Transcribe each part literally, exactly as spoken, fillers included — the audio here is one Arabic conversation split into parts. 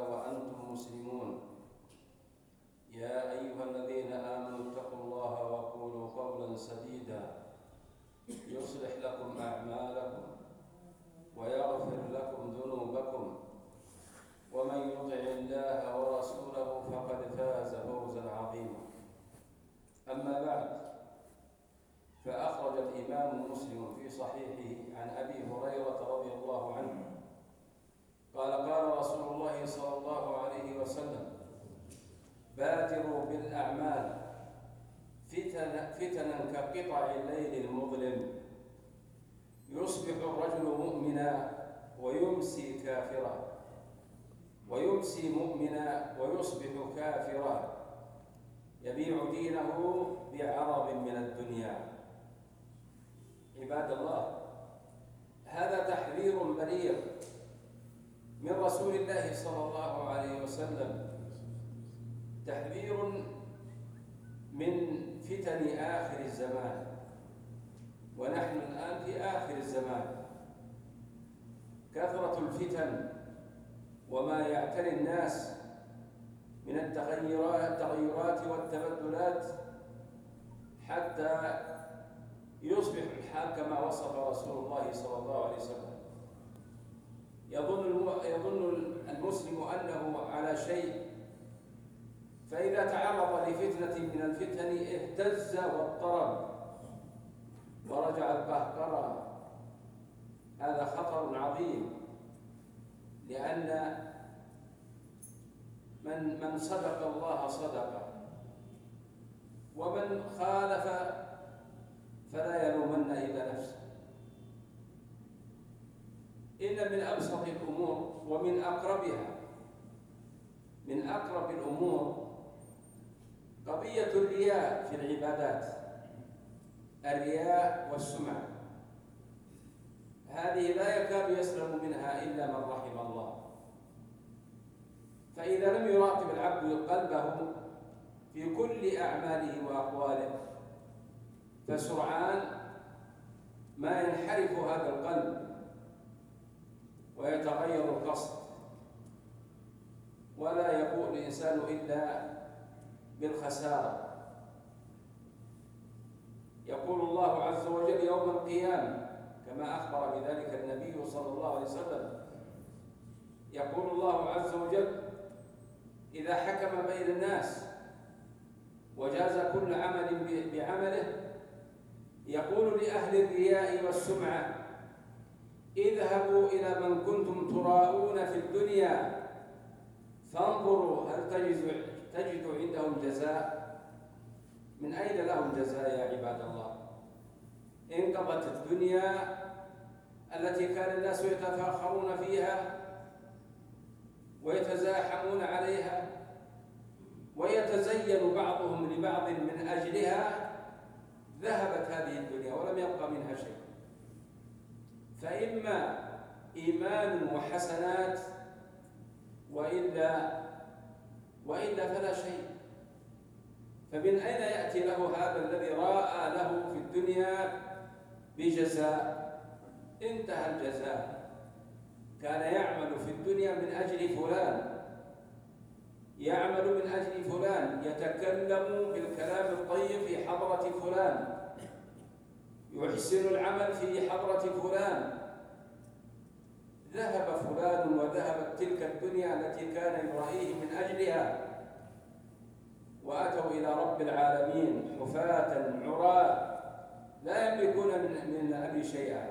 وأنتم مسلمون. يا أيها الذين آمنوا اتقوا الله وقولوا قولا سديدا يصلح لكم أعمالكم ويغفر لكم ذنوبكم، ومن يطع الله ورسوله فقد فاز فوزا عظيما. أما بعد، فأخرج الإمام مسلم في صحيحه عن أبي هريرة رضي الله عنه قال قال رسول الله صلى الله عليه وسلم: بادروا بالأعمال فتن فتنا كقطع الليل المظلم، يصبح الرجل مؤمنا ويمسي كافرا، ويمسي مؤمنا ويصبح كافرا، يبيع دينه بعرض من الدنيا. عباد الله، هذا تحذير بليغ من رسول الله صلى الله عليه وسلم، تحذير من فتن آخر الزمان، ونحن الآن في آخر الزمان. كثرة الفتن وما يعتري الناس من التغيرات التغيرات والتبدلات حتى يصبح الحال كما وصف رسول الله صلى الله عليه وسلم. يظن يظن المسلم أنه على شيء، فإذا تعرض لفتنة من الفتن اهتز واضطرب ورجع القهقرة. هذا خطر عظيم، لأن من من صدق الله صدقه، ومن خالف فلا يلومن إلا نفسه. إن من أبسط الأمور ومن أقربها من أقرب الأمور قضية الرياء في العبادات، الرياء والسمعة. هذه لا يكاد يسلم منها إلا من رحم الله. فإذا لم يراقب العبد قلبه في كل أعماله وأقواله، فسرعان ما ينحرف هذا القلب ويتغير القصد، ولا يقول الإنسان إلا بالخسارة. يقول الله عز وجل يوم القيامة كما أخبر بذلك النبي صلى الله عليه وسلم، يقول الله عز وجل: إذا حكم بين الناس وجاز كل عمل بعمله، يقول لأهل الرياء والسمعة: اذهبوا إلى من كنتم تراءون في الدنيا فانظروا هل تجد تجد عندهم جزاء. من أين لهم جزاء يا عباد الله؟ انقضت الدنيا التي كان الناس يتفاخرون فيها ويتزاحمون عليها ويتزين بعضهم لبعض من أجلها. ذهبت هذه الدنيا ولم يبقى منها شيء، فإما إيمان وحسنات وإلا وإلا فلا شيء. فمن أين يأتي له هذا الذي راءى له في الدنيا بجزاء؟ انتهى الجزاء. كان يعمل في الدنيا من أجل فلان، يعمل من أجل فلان، يتكلم بالكلام الطيب في حضرة فلان، يحسن العمل في حضرة فلان. ذهب فلان وذهبت تلك الدنيا التي كان يرائيه من أجلها، وأتوا إلى رب العالمين حفاة عراة لا يملكون من من أبي شيئا.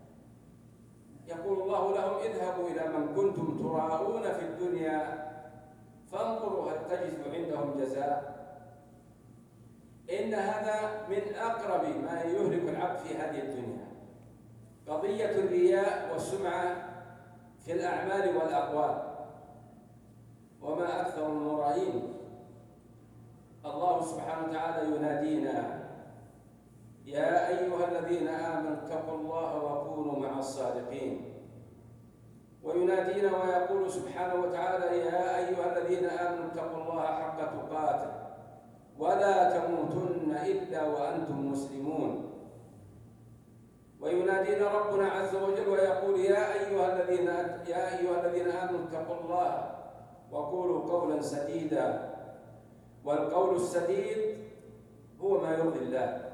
يقول الله لهم: اذهبوا إلى من كنتم تراءون في الدنيا فانظروا هل تجدوا عندهم جزاء. إن هذا من أقرب ما يهلك العبد في هذه الدنيا، قضية الرياء والسمعة في الأعمال والأقوال. وما أكثر المرائين. الله سبحانه وتعالى ينادينا: يا أيها الذين آمنوا اتقوا الله وكونوا مع الصادقين. وينادينا ويقول سبحانه وتعالى: يا أيها الذين آمنوا اتقوا الله حق تقاته ولا تموتن إلا وأنتم مسلمون. وينادينا ربنا عز وجل ويقول: يا أيها الذين يا أيها الذين آمنوا اتقوا الله وقولوا قولا سديدا. والقول السديد هو ما يرضي الله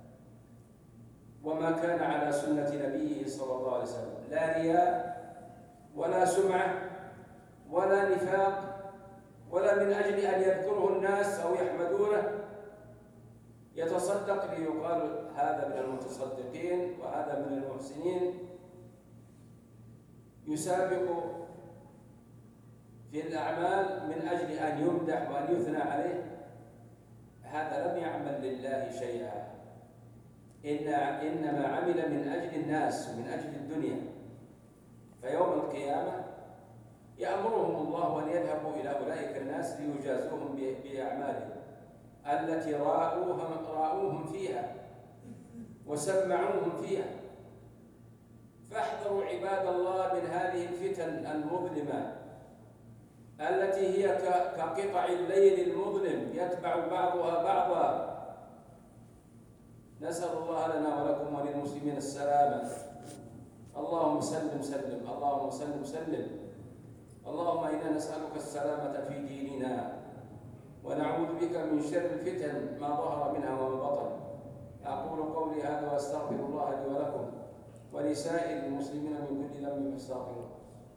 وما كان على سنة نبيه صلى الله عليه وسلم، لا رياء ولا سمعة ولا نفاق، ولا من أجل أن يذكره الناس أو يحمدونه يتصدق ليقال هذا من المتصدقين وهذا من المحسنين، يسابق في الأعمال من أجل أن يمدح وأن يثنى عليه. هذا لم يعمل لله شيئا، إن إنما عمل من أجل الناس ومن أجل الدنيا. فيوم القيامة يأمرهم الله أن يذهبوا إلى أولئك الناس ليجازوهم بأعمالهم التي راؤوهم, راؤوهم فيها وسمعوهم فيها. فاحذروا عباد الله من هذه الفتن المظلمة التي هي كقطع الليل المظلم يتبع بعضها بعضا. نسأل الله لنا ولكم وللمسلمين السلامة. اللهم سلم سلم، اللهم سلم سلم. اللهم إنا نسألك السلامة في ديننا ونعوذ بك من شر الفتن ما ظهر منها وما بطن. أقول قولي هذا وأستغفر الله لي ولكم ولسائر المسلمين من كل ذنب فاستغفروه.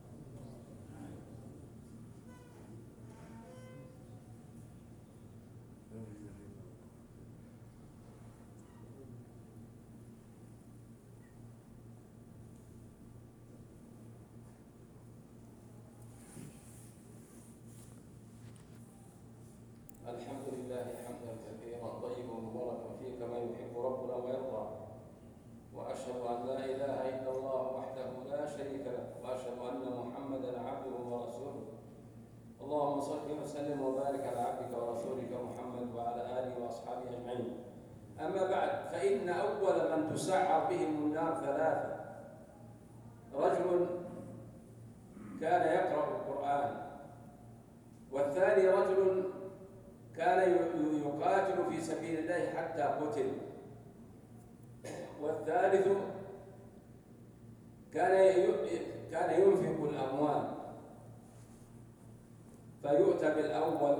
الحمد لله حمدا كثيرا طيبا مباركا فيه كما يحب ربنا ويرضى، واشهد ان لا اله الا الله وحده لا شريك له، واشهد ان محمدا عبده ورسوله. اللهم صل وسلم وبارك على عبدك ورسولك محمد وعلى اله واصحابه اجمعين. اما بعد، فان اول من تسعر بهم النار ثلاثه: رجل كان يقرا القران، والثاني رجل كان يقاتل في سبيل الله حتى قتل، والثالث كان كان ينفق الأموال. فيؤتى بالأول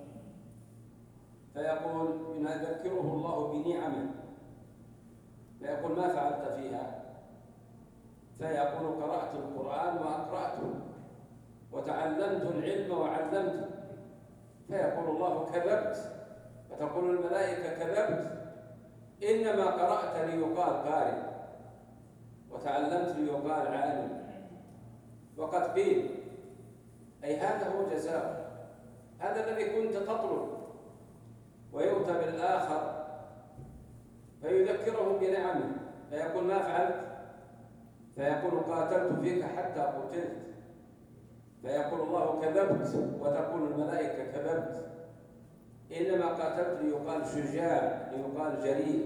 فيقول يذكره الله بنعمه، فيقول ما فعلت فيها؟ فيقول قرأت القرآن وأقرأته وتعلمت العلم وعلمته. فيقول الله كذبت، فتقول الملائكة كذبت، إنما قرأت ليقال قارئ وتعلمت ليقال عالم. وقد قيل أي هذا هو جزاء، هذا الذي كنت تطلب. ويؤتى بالآخر فيذكره بنعمه، فيقول ما فعلت؟ فيقول قاتلت فيك حتى قتلت. فيقول الله كذبت، وتقول الملائكة كذبت، إنما قاتلت ليقال شجاع، ليقال جريء.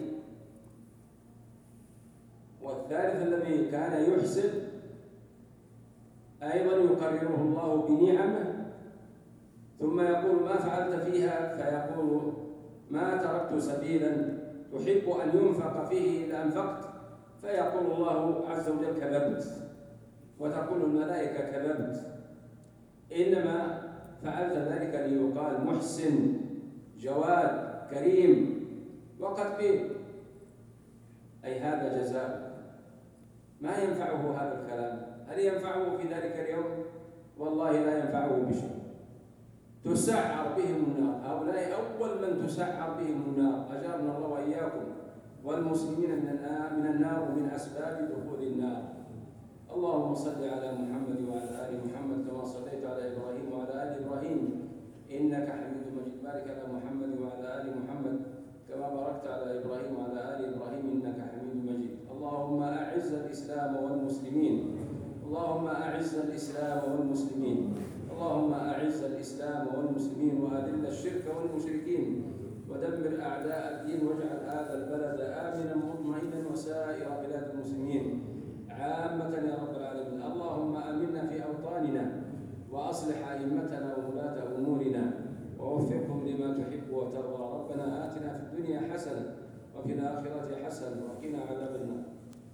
والثالث الذي كان يحسن أيضا يقرره الله بنعمه، ثم يقول ما فعلت فيها؟ فيقول ما تركت سبيلا تحب أن ينفق فيه إلا أنفقت. فيقول الله عز وجل كذبت، وتقول الملائكة كذبت، إنما فعلت ذلك ليقال محسن جواد كريم. وقد قيل أي هذا جزاء. ما ينفعه هذا الكلام؟ هل ينفعه في ذلك اليوم؟ والله لا ينفعه بشيء. تسعر بهم النار، هؤلاء أول من تسعر بهم النار، أجارنا الله وإياكم والمسلمين من النار ومن أسباب دخول النار. اللهم صل على محمد وعلى آل محمد كما صليت على إبراهيم وعلى آل إبراهيم إنك حميد مجيد. بارك على محمد وعلى آل محمد كما باركت على إبراهيم وعلى آل إبراهيم إنك حميد مجيد. اللهم أعز الإسلام والمسلمين، اللهم أعز الإسلام والمسلمين، اللهم أعز الإسلام والمسلمين وأذل الشرك والمشركين ودمر أعداء الدين، واجعل هذا البلد آمنا مطمئنا وسائر بلاد المسلمين عامة يا رب العالمين. اللهم آمنا في أوطاننا وأصلح أئمتنا وولاة أمورنا ووفقهم لما تحب وترضى. ربنا آتنا في الدنيا حسنة وفي الآخرة حسنة وقنا عذاب النار.